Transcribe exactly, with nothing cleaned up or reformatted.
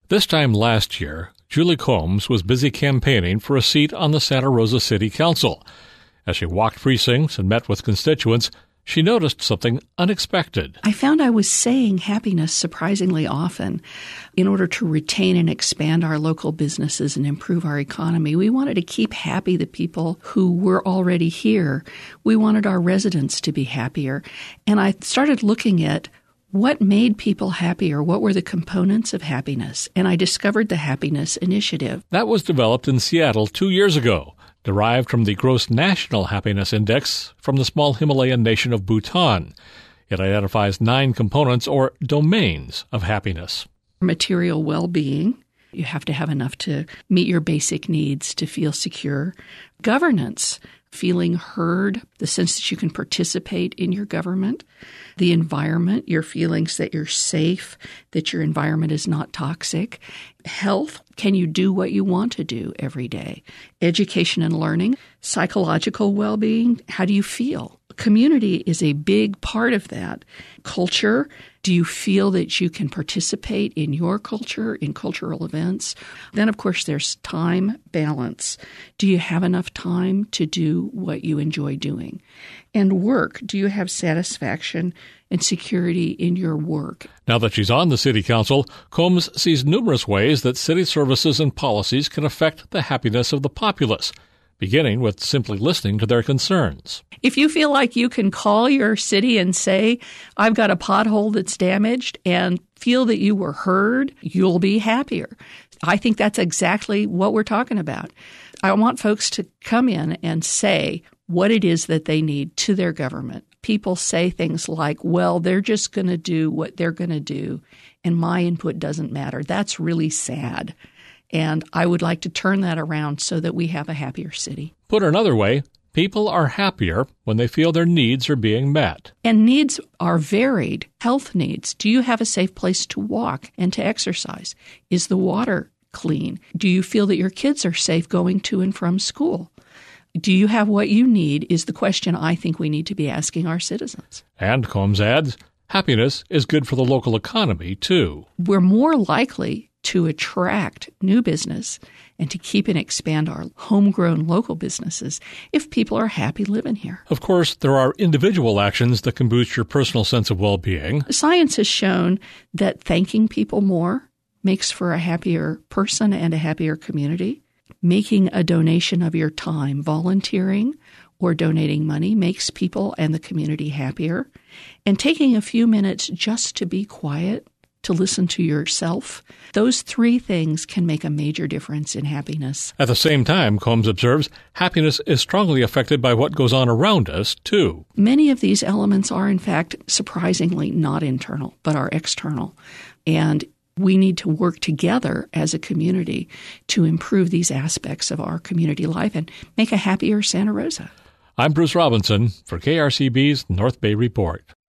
This time last year, Julie Combs was busy campaigning for a seat on the Santa Rosa City Council. As she walked precincts and met with constituents, she noticed something unexpected. I found I was saying happiness surprisingly often. In order to retain and expand our local businesses and improve our economy, we wanted to keep happy the people who were already here. We wanted our residents to be happier. And I started looking at what made people happier, what were the components of happiness, and I discovered the Happiness Initiative. That was developed in Seattle two years ago, derived from the Gross National Happiness Index from the small Himalayan nation of Bhutan. It identifies nine components or domains of happiness. Material well-being. You have to have enough to meet your basic needs to feel secure. Governance. Feeling heard, the sense that you can participate in your government. The environment, your feelings that you're safe, that your environment is not toxic. Health, can you do what you want to do every day? Education and learning. Psychological well-being, how do you feel? Community is a big part of that. Culture, do you feel that you can participate in your culture, in cultural events? Then, of course, there's time balance. Do you have enough time to do what you enjoy doing? And work, do you have satisfaction and security in your work? Now that she's on the City Council, Combs sees numerous ways that city services and policies can affect the happiness of the populace, beginning with simply listening to their concerns. If you feel like you can call your city and say, I've got a pothole that's damaged, and feel that you were heard, you'll be happier. I think that's exactly what we're talking about. I want folks to come in and say what it is that they need to their government. People say things like, well, they're just going to do what they're going to do, and my input doesn't matter. That's really sad. And I would like to turn that around so that we have a happier city. Put another way, people are happier when they feel their needs are being met. And needs are varied. Health needs. Do you have a safe place to walk and to exercise? Is the water clean? Do you feel that your kids are safe going to and from school? Do you have what you need is the question I think we need to be asking our citizens. And Combs adds, happiness is good for the local economy, too. We're more likely to attract new business and to keep and expand our homegrown local businesses if people are happy living here. Of course, there are individual actions that can boost your personal sense of well-being. Science has shown that thanking people more makes for a happier person and a happier community. Making a donation of your time, volunteering or donating money, makes people and the community happier. And taking a few minutes just to be quiet, to listen to yourself, those three things can make a major difference in happiness. At the same time, Combs observes, happiness is strongly affected by what goes on around us, too. Many of these elements are, in fact, surprisingly not internal, but are external. And we need to work together as a community to improve these aspects of our community life and make a happier Santa Rosa. I'm Bruce Robinson for K R C B's North Bay Report.